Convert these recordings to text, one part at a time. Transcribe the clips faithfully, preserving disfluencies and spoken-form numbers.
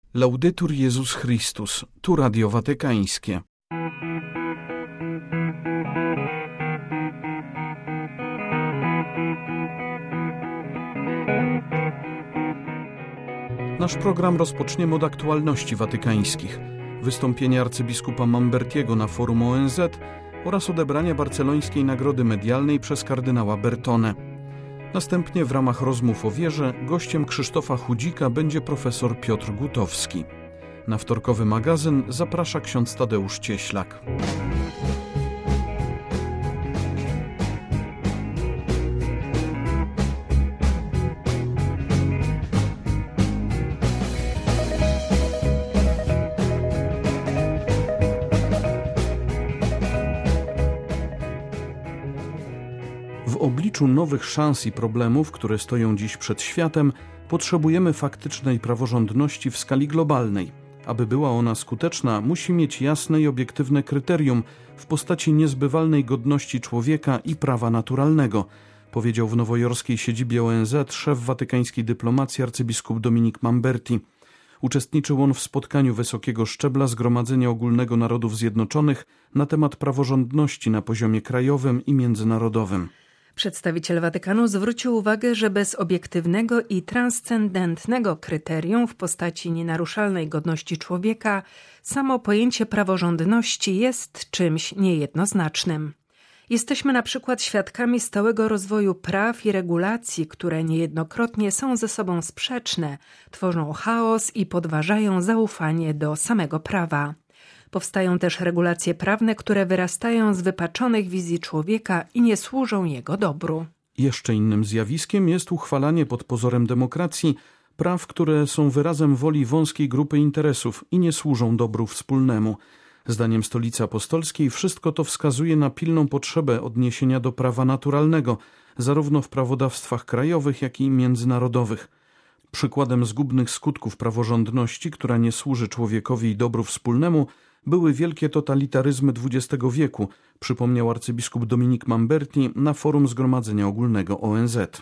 Laudetur Jezus Chrystus, tu Radio Watykańskie. Nasz program rozpoczniemy od aktualności watykańskich, wystąpienia arcybiskupa Mambertiego na forum O N Z oraz odebrania barcelońskiej nagrody medialnej przez kardynała Bertone. Następnie w ramach rozmów o wierze gościem Krzysztofa Chudzika będzie profesor Piotr Gutowski. Na wtorkowy magazyn zaprasza ksiądz Tadeusz Cieślak. W obliczu nowych szans i problemów, które stoją dziś przed światem, potrzebujemy faktycznej praworządności w skali globalnej. Aby była ona skuteczna, musi mieć jasne i obiektywne kryterium w postaci niezbywalnej godności człowieka i prawa naturalnego, powiedział w nowojorskiej siedzibie O N Z szef watykańskiej dyplomacji arcybiskup Dominik Mamberti. Uczestniczył on w spotkaniu wysokiego szczebla Zgromadzenia Ogólnego Narodów Zjednoczonych na temat praworządności na poziomie krajowym i międzynarodowym. Przedstawiciel Watykanu zwrócił uwagę, że bez obiektywnego i transcendentnego kryterium w postaci nienaruszalnej godności człowieka samo pojęcie praworządności jest czymś niejednoznacznym. Jesteśmy na przykład świadkami stałego rozwoju praw i regulacji, które niejednokrotnie są ze sobą sprzeczne, tworzą chaos i podważają zaufanie do samego prawa. Powstają też regulacje prawne, które wyrastają z wypaczonych wizji człowieka i nie służą jego dobru. Jeszcze innym zjawiskiem jest uchwalanie pod pozorem demokracji praw, które są wyrazem woli wąskiej grupy interesów i nie służą dobru wspólnemu. Zdaniem Stolicy Apostolskiej wszystko to wskazuje na pilną potrzebę odniesienia do prawa naturalnego, zarówno w prawodawstwach krajowych, jak i międzynarodowych. Przykładem zgubnych skutków praworządności, która nie służy człowiekowi i dobru wspólnemu, były wielkie totalitaryzmy dwudziestego wieku, przypomniał arcybiskup Dominik Mamberti na forum Zgromadzenia Ogólnego O N Z.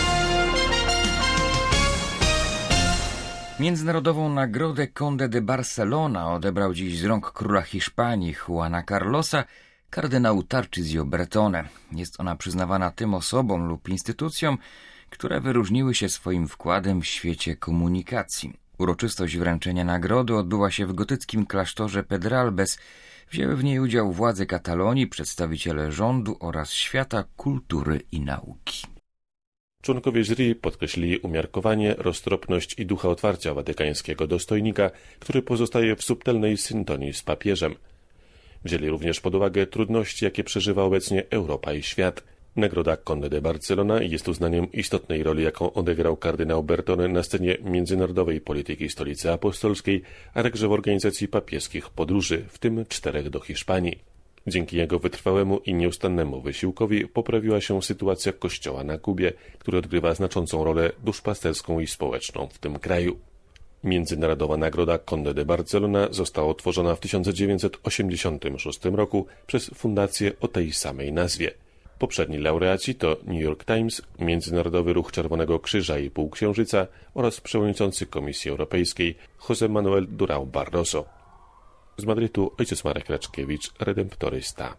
Międzynarodową nagrodę Conde de Barcelona odebrał dziś z rąk króla Hiszpanii Juana Carlosa kardynał Tarcisio Bertone. Jest ona przyznawana tym osobom lub instytucjom, które wyróżniły się swoim wkładem w świecie komunikacji. Uroczystość wręczenia nagrody odbyła się w gotyckim klasztorze Pedralbes. Wzięły w niej udział władze Katalonii, przedstawiciele rządu oraz świata kultury i nauki. Członkowie jury podkreślili umiarkowanie, roztropność i ducha otwarcia watykańskiego dostojnika, który pozostaje w subtelnej syntonii z papieżem. Wzięli również pod uwagę trudności, jakie przeżywa obecnie Europa i świat. Nagroda Conde de Barcelona jest uznaniem istotnej roli, jaką odegrał kardynał Bertone na scenie międzynarodowej polityki Stolicy Apostolskiej, a także w organizacji papieskich podróży, w tym czterech do Hiszpanii. Dzięki jego wytrwałemu i nieustannemu wysiłkowi poprawiła się sytuacja Kościoła na Kubie, który odgrywa znaczącą rolę duszpasterską i społeczną w tym kraju. Międzynarodowa nagroda Conde de Barcelona została utworzona w tysiąc dziewięćset osiemdziesiątym szóstym roku przez fundację o tej samej nazwie. Poprzedni laureaci to New York Times, Międzynarodowy Ruch Czerwonego Krzyża i Półksiężyca oraz przewodniczący Komisji Europejskiej José Manuel Durão Barroso. Z Madrytu ojciec Marek Raczkiewicz, redemptorysta.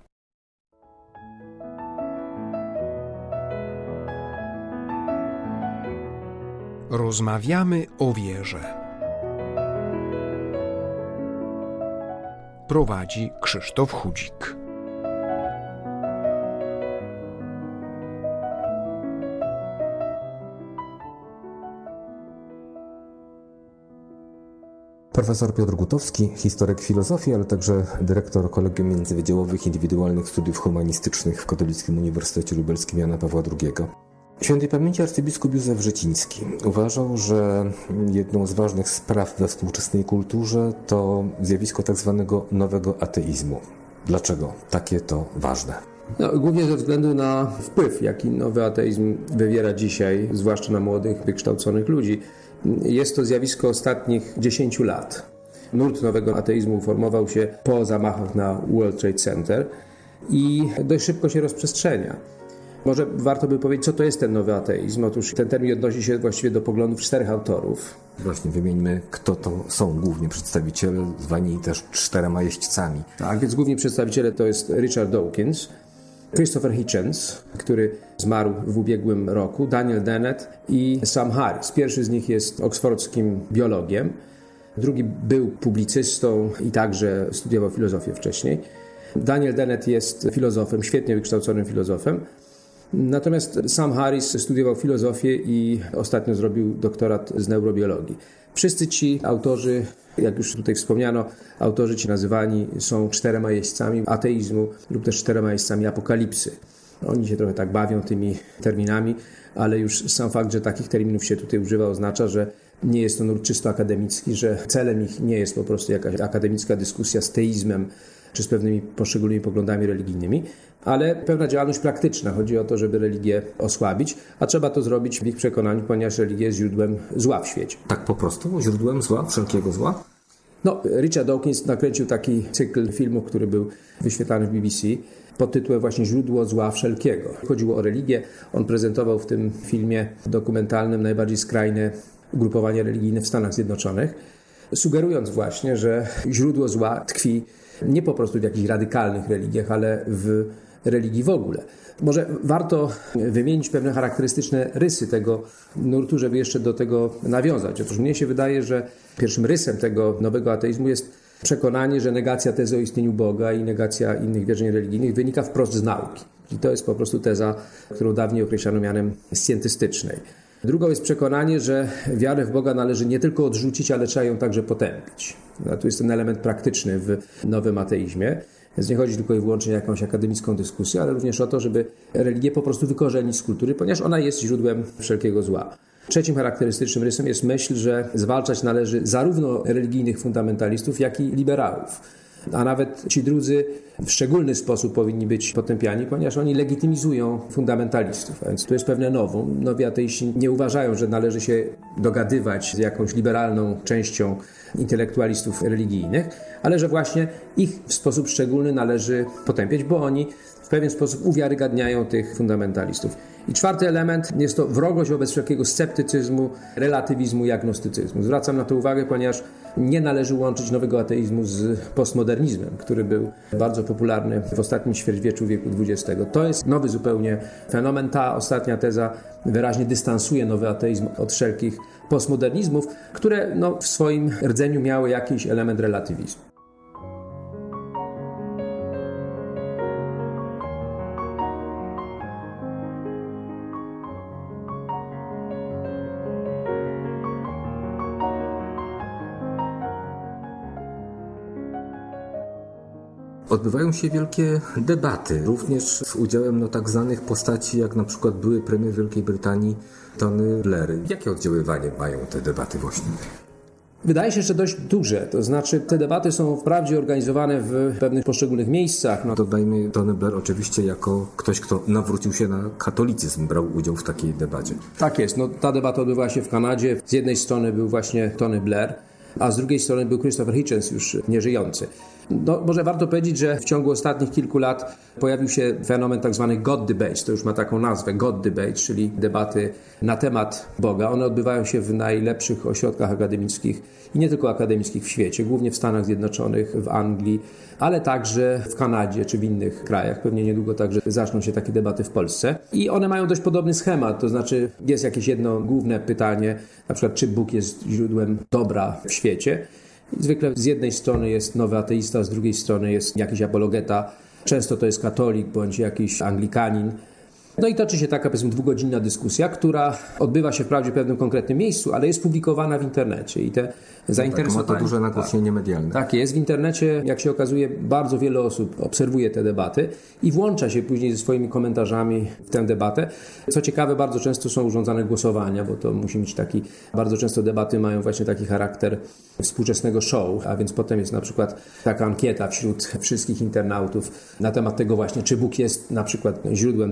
Rozmawiamy o wierze. Prowadzi Krzysztof Chudzik. Profesor Piotr Gutowski, historyk filozofii, ale także dyrektor Kolegium Międzywydziałowych Indywidualnych Studiów Humanistycznych w Katolickim Uniwersytecie Lubelskim Jana Pawła drugiego. Świętej pamięci arcybiskup Józef Rzeciński uważał, że jedną z ważnych spraw we współczesnej kulturze to zjawisko tak zwanego nowego ateizmu. Dlaczego takie to ważne? No, głównie ze względu na wpływ, jaki nowy ateizm wywiera dzisiaj, zwłaszcza na młodych, wykształconych ludzi. Jest to zjawisko ostatnich dziesięciu lat. Nurt nowego ateizmu formował się po zamachach na World Trade Center i dość szybko się rozprzestrzenia. Może warto by powiedzieć, co to jest ten nowy ateizm. Otóż ten termin odnosi się właściwie do poglądów czterech autorów. Właśnie, wymieńmy, kto to są głównie przedstawiciele, zwani też czterema jeźdźcami. Tak, więc główni przedstawiciele to jest Richard Dawkins, Christopher Hitchens, który zmarł w ubiegłym roku, Daniel Dennett i Sam Harris. Pierwszy z nich jest oksfordzkim biologiem, drugi był publicystą i także studiował filozofię wcześniej. Daniel Dennett jest filozofem, świetnie wykształconym filozofem. Natomiast Sam Harris studiował filozofię i ostatnio zrobił doktorat z neurobiologii. Wszyscy ci autorzy, jak już tutaj wspomniano, autorzy ci nazywani są czterema jeźdźcami ateizmu lub też czterema jeźdźcami apokalipsy. Oni się trochę tak bawią tymi terminami, ale już sam fakt, że takich terminów się tutaj używa, oznacza, że nie jest to nurt czysto akademicki, że celem ich nie jest po prostu jakaś akademicka dyskusja z teizmem czy z pewnymi poszczególnymi poglądami religijnymi, ale pewna działalność praktyczna. Chodzi o to, żeby religię osłabić, a trzeba to zrobić w ich przekonaniu, ponieważ religia jest źródłem zła w świecie. Tak po prostu? Źródłem zła? Wszelkiego zła? No, Richard Dawkins nakręcił taki cykl filmów, który był wyświetlany w B B C pod tytułem właśnie Źródło zła wszelkiego. Chodziło o religię. On prezentował w tym filmie dokumentalnym najbardziej skrajne ugrupowanie religijne w Stanach Zjednoczonych, sugerując właśnie, że źródło zła tkwi nie po prostu w jakichś radykalnych religiach, ale w religii w ogóle. Może warto wymienić pewne charakterystyczne rysy tego nurtu, żeby jeszcze do tego nawiązać. Otóż mnie się wydaje, że pierwszym rysem tego nowego ateizmu jest przekonanie, że negacja tezy o istnieniu Boga i negacja innych wierzeń religijnych wynika wprost z nauki. I to jest po prostu teza, którą dawniej określano mianem scjentystycznej. Drugą jest przekonanie, że wiarę w Boga należy nie tylko odrzucić, ale trzeba ją także potępić. No, tu jest ten element praktyczny w nowym ateizmie. Więc nie chodzi tylko i wyłącznie o jakąś akademicką dyskusję, ale również o to, żeby religię po prostu wykorzenić z kultury, ponieważ ona jest źródłem wszelkiego zła. Trzecim charakterystycznym rysem jest myśl, że zwalczać należy zarówno religijnych fundamentalistów, jak i liberałów. A nawet ci drudzy w szczególny sposób powinni być potępiani, ponieważ oni legitymizują fundamentalistów. A więc tu jest pewne novum. Nowi ateiści nie uważają, że należy się dogadywać z jakąś liberalną częścią intelektualistów religijnych, ale że właśnie ich w sposób szczególny należy potępiać, bo oni w pewien sposób uwiarygadniają tych fundamentalistów. I czwarty element jest to wrogość wobec wszelkiego sceptycyzmu, relatywizmu i agnostycyzmu. Zwracam na to uwagę, ponieważ nie należy łączyć nowego ateizmu z postmodernizmem, który był bardzo popularny w ostatnim ćwierćwieczu wieku dwudziestego. To jest nowy zupełnie fenomen. Ta ostatnia teza wyraźnie dystansuje nowy ateizm od wszelkich postmodernizmów, które no, w swoim rdzeniu miały jakiś element relatywizmu. Odbywają się wielkie debaty, również z udziałem no, tak znanych postaci, jak na przykład były premier Wielkiej Brytanii Tony Blair. Jakie oddziaływanie mają te debaty właśnie? Wydaje się, że dość duże. To znaczy te debaty są wprawdzie organizowane w pewnych poszczególnych miejscach. No. Dodajmy, Tony Blair oczywiście jako ktoś, kto nawrócił się na katolicyzm, brał udział w takiej debacie. Tak jest. No, ta debata odbywała się w Kanadzie. Z jednej strony był właśnie Tony Blair, a z drugiej strony był Christopher Hitchens, już nieżyjący. No, może warto powiedzieć, że w ciągu ostatnich kilku lat pojawił się fenomen tak zwanych God Debates. To już ma taką nazwę, God Debate, czyli debaty na temat Boga. One odbywają się w najlepszych ośrodkach akademickich i nie tylko akademickich w świecie, głównie w Stanach Zjednoczonych, w Anglii, ale także w Kanadzie czy w innych krajach. Pewnie niedługo także zaczną się takie debaty w Polsce. I one mają dość podobny schemat, to znaczy jest jakieś jedno główne pytanie, na przykład czy Bóg jest źródłem dobra w świecie. Zwykle z jednej strony jest nowy ateista, z drugiej strony jest jakiś apologeta. Często to jest katolik bądź jakiś anglikanin. No i toczy się taka, powiedzmy, dwugodzinna dyskusja, która odbywa się wprawdzie w pewnym konkretnym miejscu, ale jest publikowana w internecie. I te zainteresowanie... Tak, ma to duże nagłośnienie tak, medialne. Tak jest. W internecie, jak się okazuje, bardzo wiele osób obserwuje te debaty i włącza się później ze swoimi komentarzami w tę debatę. Co ciekawe, bardzo często są urządzane głosowania, bo to musi mieć taki... Bardzo często debaty mają właśnie taki charakter współczesnego show, a więc potem jest na przykład taka ankieta wśród wszystkich internautów na temat tego właśnie, czy Bóg jest na przykład źródłem dobra w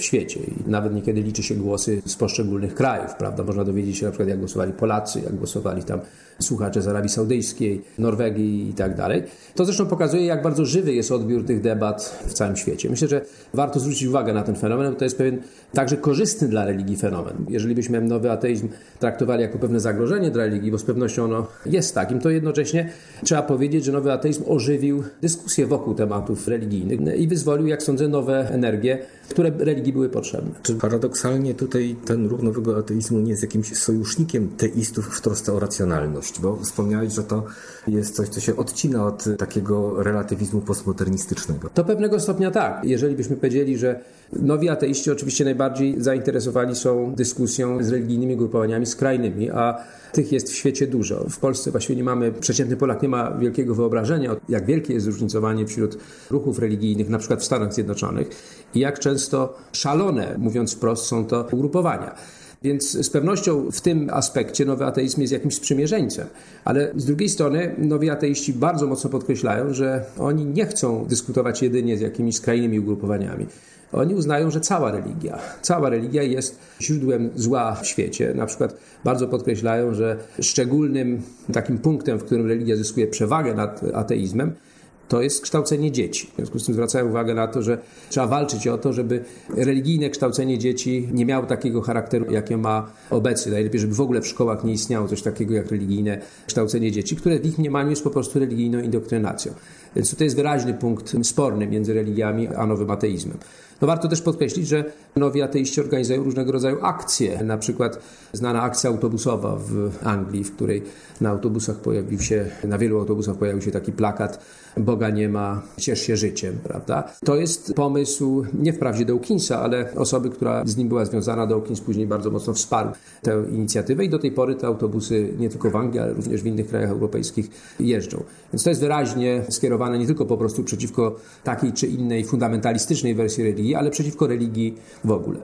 w świecie. I nawet niekiedy liczy się głosy z poszczególnych krajów, prawda? Można dowiedzieć się na przykład, jak głosowali Polacy, jak głosowali tam słuchacze z Arabii Saudyjskiej, Norwegii i tak dalej. To zresztą pokazuje, jak bardzo żywy jest odbiór tych debat w całym świecie. Myślę, że warto zwrócić uwagę na ten fenomen, bo to jest pewien także korzystny dla religii fenomen. Jeżeli byśmy nowy ateizm traktowali jako pewne zagrożenie dla religii, bo z pewnością ono jest takim, to jednocześnie trzeba powiedzieć, że nowy ateizm ożywił dyskusję wokół tematów religijnych i wyzwolił, jak sądzę, nowe energie, które religii były potrzebne. Czy paradoksalnie tutaj ten ruch nowego ateizmu nie jest jakimś sojusznikiem teistów w trosce o racjonalność? Bo wspomniałeś, że to jest coś, co się odcina od takiego relatywizmu postmodernistycznego. Do pewnego stopnia tak. Jeżeli byśmy powiedzieli, że nowi ateiści oczywiście najbardziej zainteresowani są dyskusją z religijnymi grupowaniami skrajnymi, a tych jest w świecie dużo. W Polsce właściwie nie mamy, przeciętny Polak nie ma wielkiego wyobrażenia, jak wielkie jest zróżnicowanie wśród ruchów religijnych, na przykład w Stanach Zjednoczonych i jak często szalone, mówiąc wprost, są to ugrupowania. Więc z pewnością w tym aspekcie nowy ateizm jest jakimś sprzymierzeńcem. Ale z drugiej strony nowi ateiści bardzo mocno podkreślają, że oni nie chcą dyskutować jedynie z jakimiś skrajnymi ugrupowaniami. Oni uznają, że cała religia, cała religia jest źródłem zła w świecie. Na przykład bardzo podkreślają, że szczególnym takim punktem, w którym religia zyskuje przewagę nad ateizmem, to jest kształcenie dzieci. W związku z tym zwracają uwagę na to, że trzeba walczyć o to, żeby religijne kształcenie dzieci nie miało takiego charakteru, jakie ma obecnie. Najlepiej, żeby w ogóle w szkołach nie istniało coś takiego jak religijne kształcenie dzieci, które w ich mniemaniu jest po prostu religijną indoktrynacją. Więc to jest wyraźny punkt sporny między religiami a nowym ateizmem. No warto też podkreślić, że nowi ateiści organizują różnego rodzaju akcje. Na przykład znana akcja autobusowa w Anglii, w której na autobusach pojawił się, na wielu autobusach pojawił się taki plakat Boga nie ma, ciesz się życiem, prawda? To jest pomysł nie wprawdzie Dawkinsa, ale osoby, która z nim była związana. Dawkins później bardzo mocno wsparł tę inicjatywę i do tej pory te autobusy nie tylko w Anglii, ale również w innych krajach europejskich jeżdżą. Więc to jest wyraźnie skierowane nie tylko po prostu przeciwko takiej czy innej fundamentalistycznej wersji religii, ale przeciwko religii w ogóle.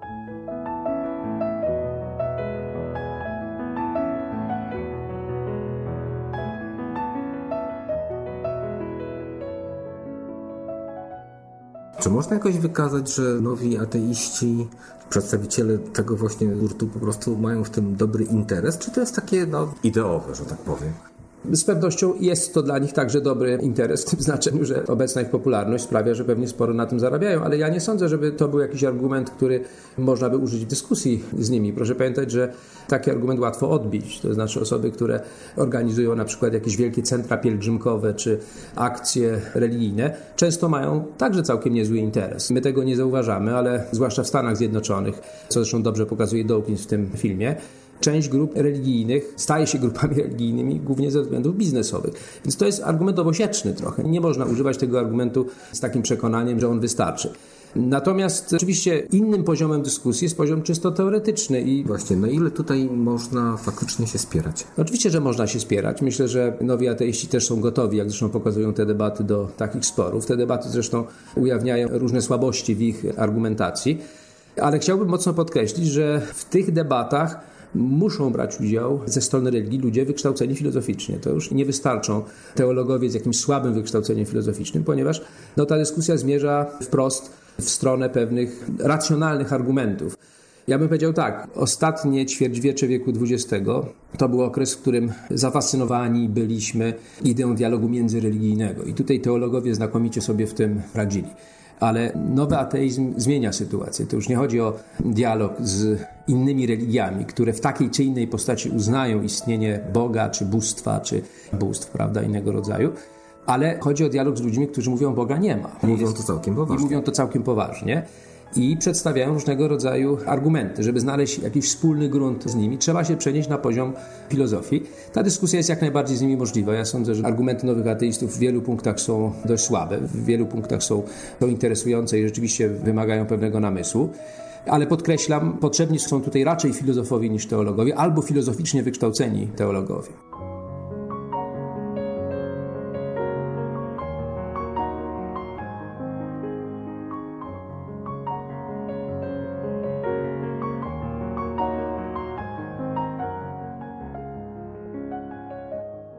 Czy można jakoś wykazać, że nowi ateiści, przedstawiciele tego właśnie nurtu po prostu mają w tym dobry interes? Czy to jest takie no, ideowe, że tak powiem? Z pewnością jest to dla nich także dobry interes w tym znaczeniu, że obecna ich popularność sprawia, że pewnie sporo na tym zarabiają, ale ja nie sądzę, żeby to był jakiś argument, który można by użyć w dyskusji z nimi. Proszę pamiętać, że taki argument łatwo odbić. To znaczy osoby, które organizują na przykład jakieś wielkie centra pielgrzymkowe czy akcje religijne, często mają także całkiem niezły interes. My tego nie zauważamy, ale zwłaszcza w Stanach Zjednoczonych, co zresztą dobrze pokazuje Dawkins w tym filmie, część grup religijnych staje się grupami religijnymi głównie ze względów biznesowych. Więc to jest argument obosieczny trochę. Nie można używać tego argumentu z takim przekonaniem, że on wystarczy. Natomiast oczywiście innym poziomem dyskusji jest poziom czysto teoretyczny. I właśnie, na ile tutaj można faktycznie się spierać? Oczywiście, że można się spierać. Myślę, że nowi ateiści też są gotowi, jak zresztą pokazują te debaty, do takich sporów. Te debaty zresztą ujawniają różne słabości w ich argumentacji. Ale chciałbym mocno podkreślić, że w tych debatach muszą brać udział ze strony religii ludzie wykształceni filozoficznie. To już nie wystarczą teologowie z jakimś słabym wykształceniem filozoficznym, ponieważ no, ta dyskusja zmierza wprost w stronę pewnych racjonalnych argumentów. Ja bym powiedział tak, ostatnie ćwierćwiecze wieku dwudziestego to był okres, w którym zafascynowani byliśmy ideą dialogu międzyreligijnego i tutaj teologowie znakomicie sobie w tym radzili. Ale nowy ateizm zmienia sytuację. To już nie chodzi o dialog z innymi religiami, które w takiej czy innej postaci uznają istnienie Boga, czy bóstwa, czy bóstw, prawda, innego rodzaju. Ale chodzi o dialog z ludźmi, którzy mówią, Boga nie ma. Mówią to całkiem poważnie. I mówią to całkiem poważnie. I przedstawiają różnego rodzaju argumenty. Żeby znaleźć jakiś wspólny grunt z nimi, trzeba się przenieść na poziom filozofii. Ta dyskusja jest jak najbardziej z nimi możliwa. Ja sądzę, że argumenty nowych ateistów w wielu punktach są dość słabe, w wielu punktach są, są interesujące i rzeczywiście wymagają pewnego namysłu. Ale podkreślam, potrzebni są tutaj raczej filozofowie niż teologowie, albo filozoficznie wykształceni teologowie.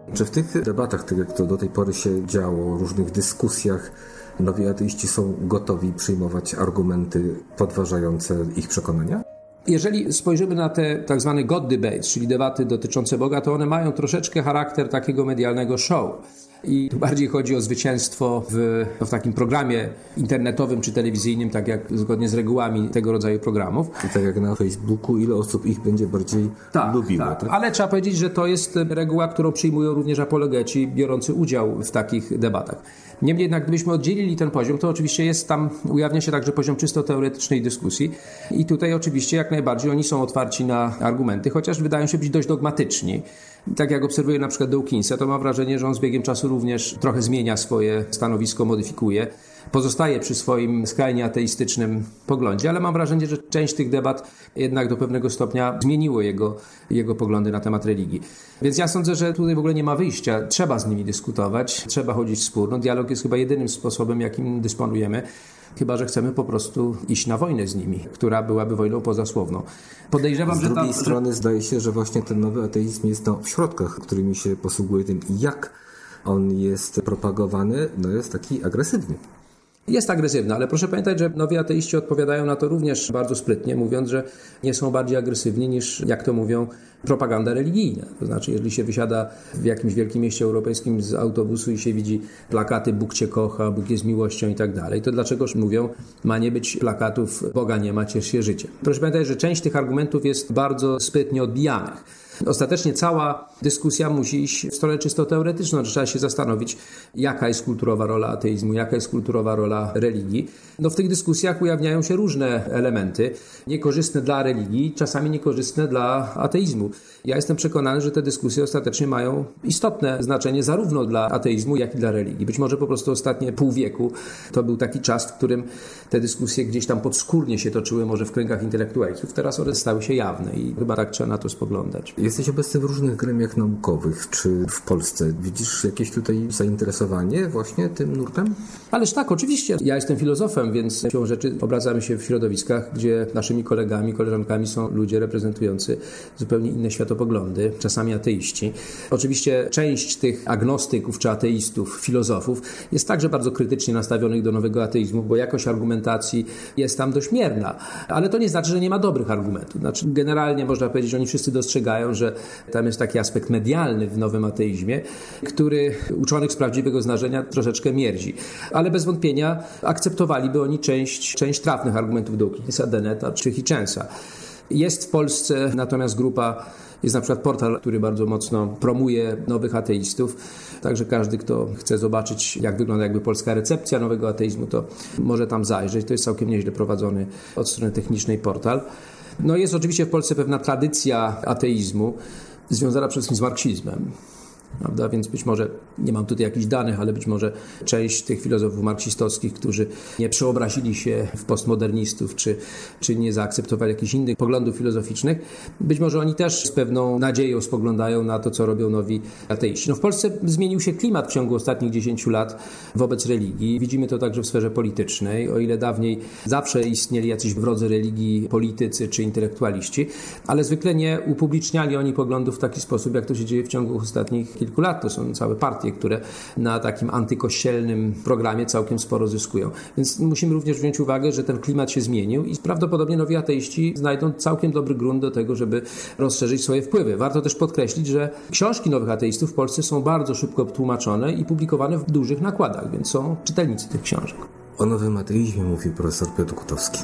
Czy w tych debatach, tak jak to do tej pory się działo, różnych dyskusjach, nowi ateiści są gotowi przyjmować argumenty podważające ich przekonania? Jeżeli spojrzymy na te tak zwane God debates, czyli debaty dotyczące Boga, to one mają troszeczkę charakter takiego medialnego show. I tu bardziej chodzi o zwycięstwo w, w takim programie internetowym czy telewizyjnym, tak jak zgodnie z regułami tego rodzaju programów. I tak jak na Facebooku, ile osób ich będzie bardziej tak, lubiło. Tak. Tak? Ale trzeba powiedzieć, że to jest reguła, którą przyjmują również apologeci biorący udział w takich debatach. Niemniej jednak, gdybyśmy oddzielili ten poziom, to oczywiście jest tam, ujawnia się także poziom czysto teoretycznej dyskusji i tutaj oczywiście jak najbardziej oni są otwarci na argumenty, chociaż wydają się być dość dogmatyczni. Tak jak obserwuję na przykład Dawkinsa, to mam wrażenie, że on z biegiem czasu również trochę zmienia swoje stanowisko, modyfikuje. Pozostaje przy swoim skrajnie ateistycznym poglądzie, ale mam wrażenie, że część tych debat jednak do pewnego stopnia zmieniło jego, jego poglądy na temat religii. Więc ja sądzę, że tutaj w ogóle nie ma wyjścia. Trzeba z nimi dyskutować, trzeba chodzić w spór. No, dialog jest chyba jedynym sposobem, jakim dysponujemy. Chyba że chcemy po prostu iść na wojnę z nimi, która byłaby wojną pozasłowną. Podejrzewam, z że drugiej ta, strony że... zdaje się, że właśnie ten nowy ateizm jest no, w środkach, którymi się posługuje tym, jak on jest propagowany, no jest taki agresywny. Jest agresywny, ale proszę pamiętać, że nowi ateiści odpowiadają na to również bardzo sprytnie, mówiąc, że nie są bardziej agresywni niż, jak to mówią, propaganda religijna. To znaczy, jeżeli się wysiada w jakimś wielkim mieście europejskim z autobusu i się widzi plakaty Bóg cię kocha, Bóg jest miłością i tak dalej, to dlaczegoż mówią, ma nie być plakatów Boga nie ma, ciesz się życie. Proszę pamiętać, że część tych argumentów jest bardzo sprytnie odbijanych. Ostatecznie cała dyskusja musi iść w stronę czysto teoretyczną, że trzeba się zastanowić, jaka jest kulturowa rola ateizmu, jaka jest kulturowa rola religii. No w tych dyskusjach ujawniają się różne elementy, niekorzystne dla religii, czasami niekorzystne dla ateizmu. Ja jestem przekonany, że te dyskusje ostatecznie mają istotne znaczenie zarówno dla ateizmu, jak i dla religii. Być może po prostu ostatnie pół wieku to był taki czas, w którym te dyskusje gdzieś tam podskórnie się toczyły, może w kręgach intelektualistów. Teraz one stały się jawne i chyba tak trzeba na to spoglądać. Jesteś obecny w różnych gremiach naukowych. Czy w Polsce widzisz jakieś tutaj zainteresowanie właśnie tym nurtem? Ależ tak, oczywiście. Ja jestem filozofem, więc siłą rzeczy obracamy się w środowiskach, gdzie naszymi kolegami, koleżankami są ludzie reprezentujący zupełnie inne światopoglądy, czasami ateiści. Oczywiście część tych agnostyków czy ateistów, filozofów jest także bardzo krytycznie nastawionych do nowego ateizmu, bo jakość argumentacji jest tam dość mierna. Ale to nie znaczy, że nie ma dobrych argumentów. Znaczy, generalnie można powiedzieć, że oni wszyscy dostrzegają, że tam jest taki aspekt medialny w nowym ateizmie, który uczonych z prawdziwego zdarzenia troszeczkę mierzi. Ale bez wątpienia akceptowaliby oni część, część trafnych argumentów Dawkinsa, Deneta czy Hitchensa. Jest w Polsce natomiast grupa, jest na przykład portal, który bardzo mocno promuje nowych ateistów. Także każdy, kto chce zobaczyć, jak wygląda jakby polska recepcja nowego ateizmu, to może tam zajrzeć. To jest całkiem nieźle prowadzony od strony technicznej portal. No jest oczywiście w Polsce pewna tradycja ateizmu związana przede wszystkim z marksizmem. Prawda? Więc być może, nie mam tutaj jakichś danych, ale być może część tych filozofów marksistowskich, którzy nie przeobrazili się w postmodernistów, czy, czy nie zaakceptowali jakichś innych poglądów filozoficznych, być może oni też z pewną nadzieją spoglądają na to, co robią nowi ateiści. No w Polsce zmienił się klimat w ciągu ostatnich dziesięciu lat wobec religii. Widzimy to także w sferze politycznej. O ile dawniej zawsze istnieli jacyś wrodzy religii, politycy czy intelektualiści, ale zwykle nie upubliczniali oni poglądów w taki sposób, jak to się dzieje w ciągu ostatnich kilku lat. To są całe partie, które na takim antykościelnym programie całkiem sporo zyskują. Więc musimy również wziąć uwagę, że ten klimat się zmienił i prawdopodobnie nowi ateiści znajdą całkiem dobry grunt do tego, żeby rozszerzyć swoje wpływy. Warto też podkreślić, że książki nowych ateistów w Polsce są bardzo szybko tłumaczone i publikowane w dużych nakładach, więc są czytelnicy tych książek. O nowym ateizmie mówił profesor Piotr Gutowski.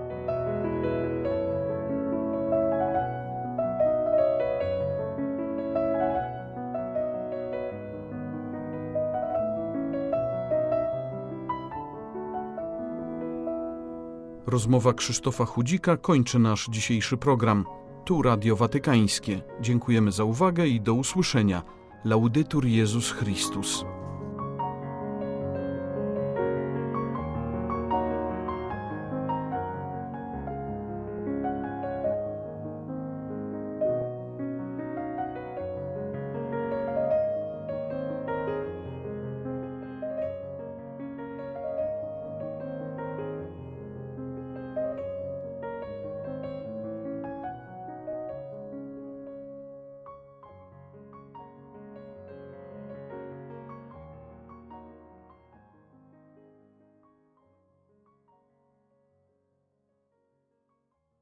Rozmowa Krzysztofa Chudzika kończy nasz dzisiejszy program. Tu Radio Watykańskie. Dziękujemy za uwagę i do usłyszenia. Laudetur Jezus Chrystus.